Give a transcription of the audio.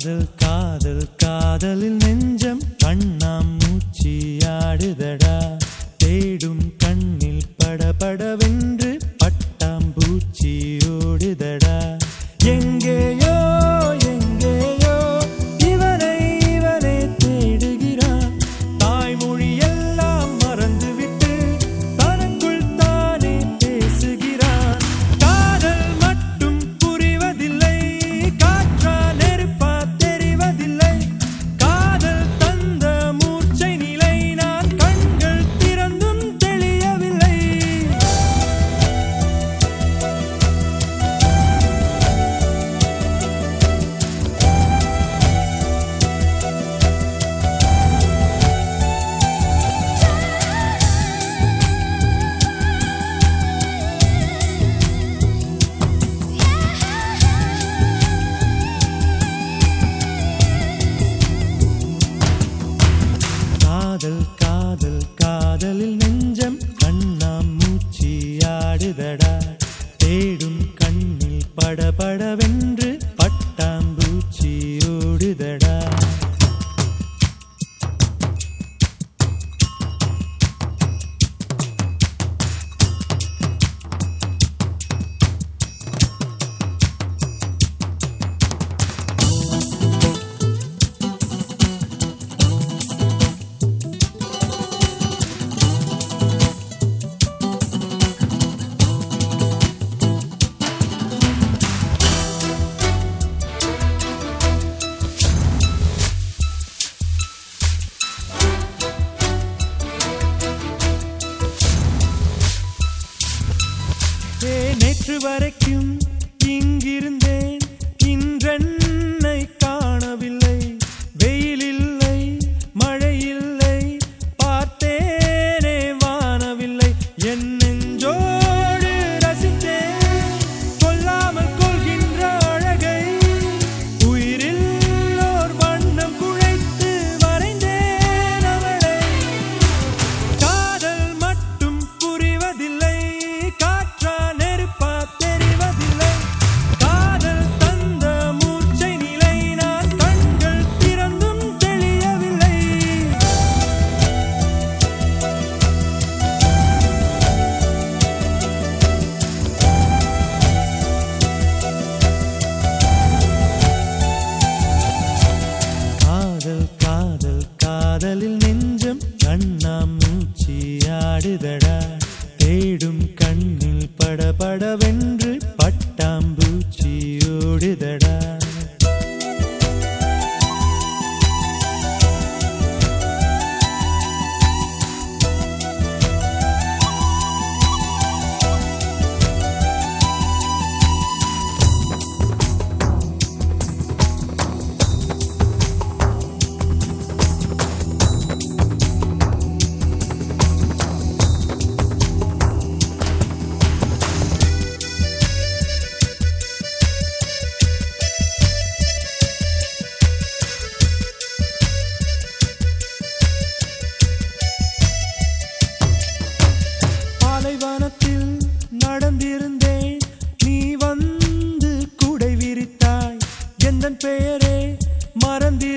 காதல் காதல் காதலில் நெஞ்சம் கண்ணாம் மூச்சியாடுதடா தேடும் கண்ணில் படபடவென்று பட்டாம்பூச்சி ஓடுதடா எங்கேயோ எங்கேயோ இவனை இவனை தேடுகிறான் தாய்மொழி எல்லாம் மறந்துவிட்டு தனக்குள் தானே பேசுகிறான் காதல் மட்டும் புரிவதில்லை காற்றா நெருப்பா தெரிவதில்லை காதல் தந்த மூர்ச்சை நிலை நான் கண்கள் திறந்தும் தெளியவில்லை காதல் காதல் காதலில் நெஞ்சம் கண்ணாம் மூச்சியாடுதடா தேடும் கண்ணில் படபடவென்று பட்டாம்பூச்சி ஓடுதடா நேற்று வரைக்கும் இங்கிருந்தேன் இன்றென்னை காணவில்லை வெயில் இல்லை மழை இல்லை பார்த்தேனே வானவில்லை என் நெஞ்சோடு ரசித்தேன் கொல்லாமல் கொள்கின்ற அழகை உயிரில் ஓர் வண்ணம் குழைத்து வரைந்தேன் அவளை காதல் மட்டும் புரிவதில்லை காற்றா நெருப்பா தெரிவதில்லை காதல் தந்த மூர்ச்சை நிலை நான் கண்கள் திறந்தும் தெளியவில்லை காதல் காதல் காதலில் நெஞ்சம் கண்ணாம் மூச்சியாடுதடா தேடும் கண்ணில் படபடவென்று பட்டாம்பூச்சி ஓடுதடா பாலைவனத்தில் நடந்திருந்தேன் நீ வந்து குடை விரித்தாய் எந்தன் பெயரே மறந்தி